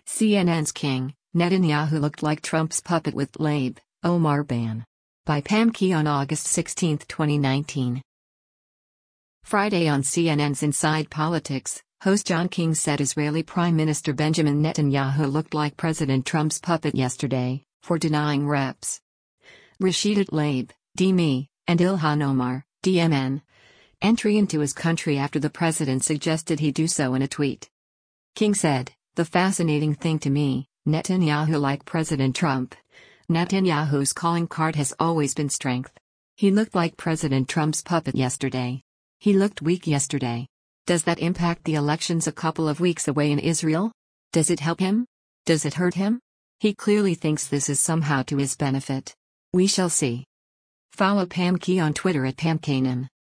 CNN's King, Netanyahu looked like Trump's puppet with Laib, Omar ban. By Pam Key on August 16, 2019. Friday on CNN's Inside Politics, host John King said Israeli Prime Minister Benjamin Netanyahu looked like President Trump's puppet yesterday, for denying Reps. Rashida Tlaib, DME, and Ilhan Omar, DMN, entry into his country after the president suggested he do so in a tweet. King said, "The fascinating thing to me, Netanyahu like President Trump. Netanyahu's calling card has always been strength. He looked like President Trump's puppet yesterday. He looked weak yesterday. Does that impact the elections a couple of weeks away in Israel? Does it help him? Does it hurt him? He clearly thinks this is somehow to his benefit. We shall see." Follow Pam Key on Twitter at PamKanan.